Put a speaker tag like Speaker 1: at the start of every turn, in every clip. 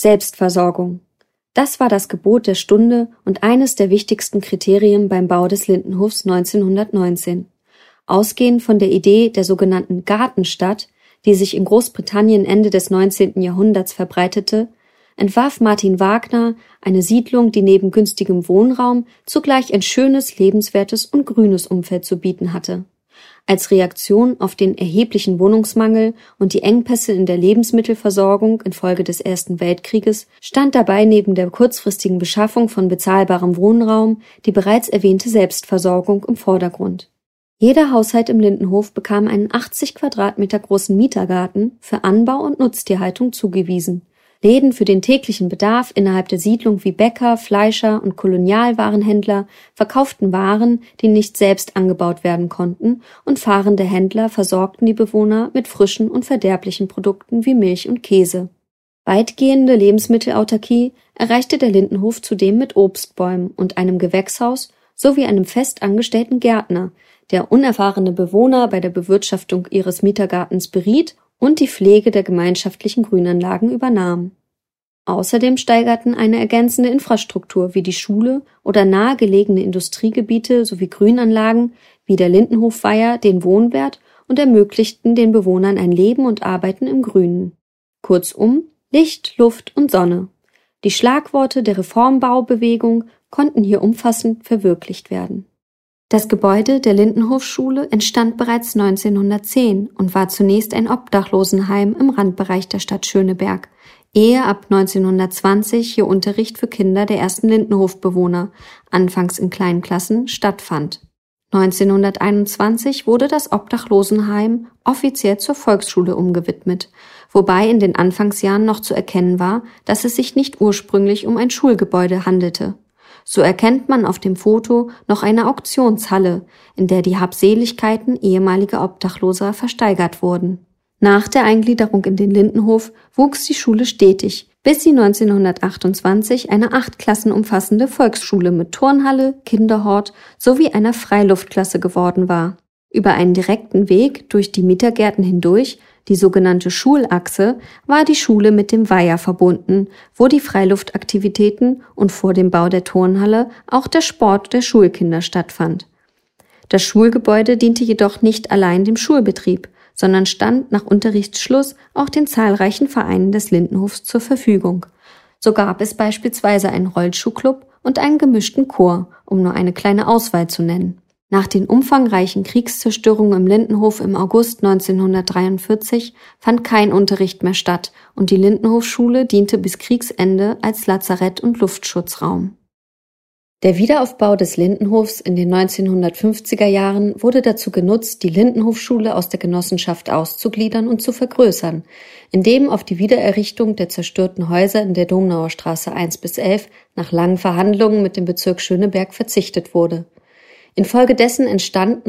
Speaker 1: Selbstversorgung. Das war das Gebot der Stunde und eines der wichtigsten Kriterien beim Bau des Lindenhofs 1919. Ausgehend von der Idee der sogenannten Gartenstadt, die sich in Großbritannien Ende des 19. Jahrhunderts verbreitete, entwarf Martin Wagner eine Siedlung, die neben günstigem Wohnraum zugleich ein schönes, lebenswertes und grünes Umfeld zu bieten hatte. Als Reaktion auf den erheblichen Wohnungsmangel und die Engpässe in der Lebensmittelversorgung infolge des Ersten Weltkrieges stand dabei neben der kurzfristigen Beschaffung von bezahlbarem Wohnraum die bereits erwähnte Selbstversorgung im Vordergrund. Jeder Haushalt im Lindenhof bekam einen 80 Quadratmeter großen Mietergarten für Anbau und Nutztierhaltung zugewiesen. Läden für den täglichen Bedarf innerhalb der Siedlung wie Bäcker, Fleischer und Kolonialwarenhändler verkauften Waren, die nicht selbst angebaut werden konnten, und fahrende Händler versorgten die Bewohner mit frischen und verderblichen Produkten wie Milch und Käse. Weitgehende Lebensmittelautarkie erreichte der Lindenhof zudem mit Obstbäumen und einem Gewächshaus sowie einem fest angestellten Gärtner, der unerfahrene Bewohner bei der Bewirtschaftung ihres Mietergartens beriet und die Pflege der gemeinschaftlichen Grünanlagen übernahm. Außerdem steigerten eine ergänzende Infrastruktur wie die Schule oder nahegelegene Industriegebiete sowie Grünanlagen wie der Lindenhofweiher den Wohnwert und ermöglichten den Bewohnern ein Leben und Arbeiten im Grünen. Kurzum, Licht, Luft und Sonne. Die Schlagworte der Reformbaubewegung konnten hier umfassend verwirklicht werden. Das Gebäude der Lindenhofschule entstand bereits 1910 und war zunächst ein Obdachlosenheim im Randbereich der Stadt Schöneberg, ehe ab 1920 hier Unterricht für Kinder der ersten Lindenhofbewohner, anfangs in kleinen Klassen, stattfand. 1921 wurde das Obdachlosenheim offiziell zur Volksschule umgewidmet, wobei in den Anfangsjahren noch zu erkennen war, dass es sich nicht ursprünglich um ein Schulgebäude handelte. So erkennt man auf dem Foto noch eine Auktionshalle, in der die Habseligkeiten ehemaliger Obdachloser versteigert wurden. Nach der Eingliederung in den Lindenhof wuchs die Schule stetig, bis sie 1928 eine 8 Klassen umfassende Volksschule mit Turnhalle, Kinderhort sowie einer Freiluftklasse geworden war. Über einen direkten Weg durch die Mietergärten hindurch, die sogenannte Schulachse, war die Schule mit dem Weiher verbunden, wo die Freiluftaktivitäten und vor dem Bau der Turnhalle auch der Sport der Schulkinder stattfand. Das Schulgebäude diente jedoch nicht allein dem Schulbetrieb, sondern stand nach Unterrichtsschluss auch den zahlreichen Vereinen des Lindenhofs zur Verfügung. So gab es beispielsweise einen Rollschuhclub und einen gemischten Chor, um nur eine kleine Auswahl zu nennen. Nach den umfangreichen Kriegszerstörungen im Lindenhof im August 1943 fand kein Unterricht mehr statt und die Lindenhofschule diente bis Kriegsende als Lazarett und Luftschutzraum. Der Wiederaufbau des Lindenhofs in den 1950er Jahren wurde dazu genutzt, die Lindenhofschule aus der Genossenschaft auszugliedern und zu vergrößern, indem auf die Wiedererrichtung der zerstörten Häuser in der Domnauer Straße 1-11 nach langen Verhandlungen mit dem Bezirk Schöneberg verzichtet wurde. Infolgedessen entstand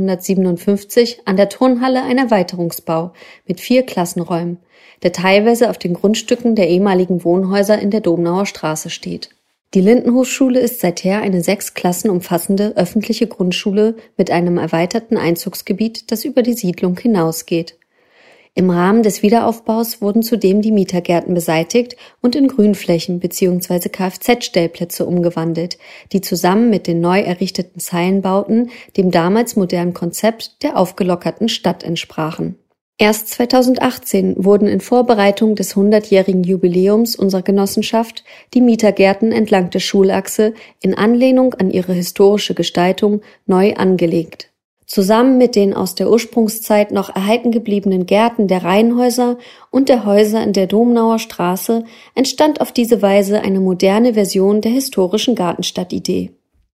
Speaker 1: 1957 an der Turnhalle ein Erweiterungsbau mit 4 Klassenräumen, der teilweise auf den Grundstücken der ehemaligen Wohnhäuser in der Domnauer Straße steht. Die Lindenhofschule ist seither eine 6 Klassen umfassende öffentliche Grundschule mit einem erweiterten Einzugsgebiet, das über die Siedlung hinausgeht. Im Rahmen des Wiederaufbaus wurden zudem die Mietergärten beseitigt und in Grünflächen bzw. Kfz-Stellplätze umgewandelt, die zusammen mit den neu errichteten Zeilenbauten dem damals modernen Konzept der aufgelockerten Stadt entsprachen. Erst 2018 wurden in Vorbereitung des 100-jährigen Jubiläums unserer Genossenschaft die Mietergärten entlang der Schulachse in Anlehnung an ihre historische Gestaltung neu angelegt. Zusammen mit den aus der Ursprungszeit noch erhalten gebliebenen Gärten der Reihenhäuser und der Häuser in der Domnauer Straße entstand auf diese Weise eine moderne Version der historischen Gartenstadtidee.